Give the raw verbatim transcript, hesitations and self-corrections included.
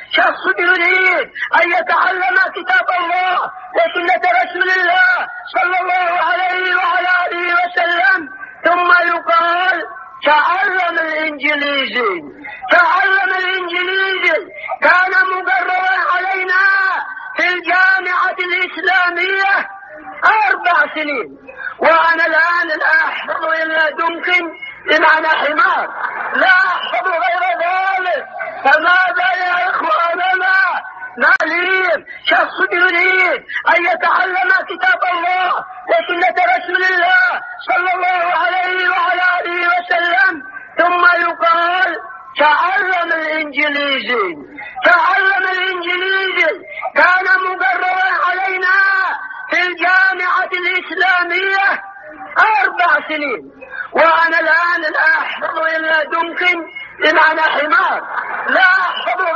شخص يريد أن يتعلم كتاب الله وسنة رسول الله صلى الله عليه وعلى آله وسلم، ثم يقال تعلم الإنجليزي تعلم الإنجليزي كان مقررا علينا في الجامعة الإسلامية أربع سنين، وأنا الآن لا أحفظ إلا دمكن بمعنى حمار، لا أحفظ غير ذلك. فماذا يا إخواننا؟ معلم شخص يريد أن يتعلم كتاب الله وسنة رسول الله صلى الله عليه وعلى آله وسلم، ثم يقال تعلم الإنجليزي تعلم الإنجليزي كان مقررا علينا في الجامعة الإسلامية أربع سنين، وأنا الآن لا أحفظ إلا دمكن بمعنى حمار، لا أحفظ